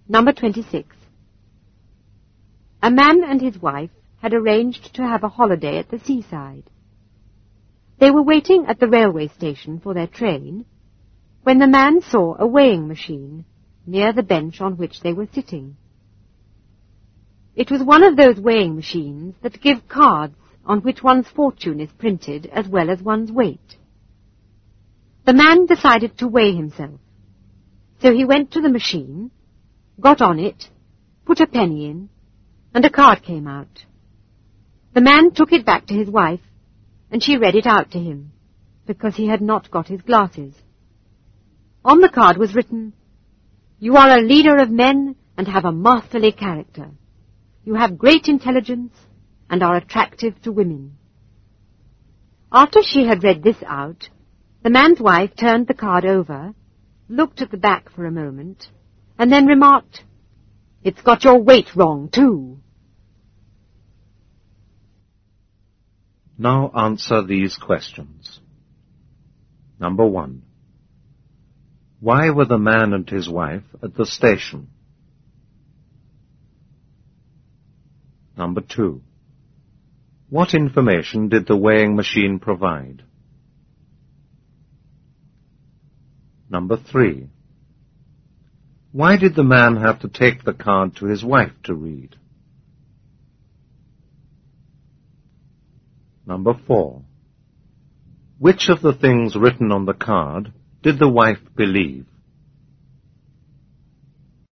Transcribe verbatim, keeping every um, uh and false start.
Number twenty-six. A man and his wife had arranged to have a holiday at the seaside. They were waiting at the railway station for their train when the man saw a weighing machine near the bench on which they were sitting. It was one of those weighing machines that give cards on which one's fortune is printed as well as one's weight. The man decided to weigh himself, so he went to the machine, got on it, put a penny in, and a card came out. The man took it back to his wife, and she read it out to him, because he had not got his glasses. On the card was written, "You are a leader of men and have a masterly character. You have great intelligence and are attractive to women." After she had read this out, the man's wife turned the card over, looked at the back for a moment, and then remarked, "It's got your weight wrong, too." Now answer these questions. Number one. Why were the man and his wife at the station? Number two. What information did the weighing machine provide? Number three. Why did the man have to take the card to his wife to read? Number four. Which of the things written on the card did the wife believe?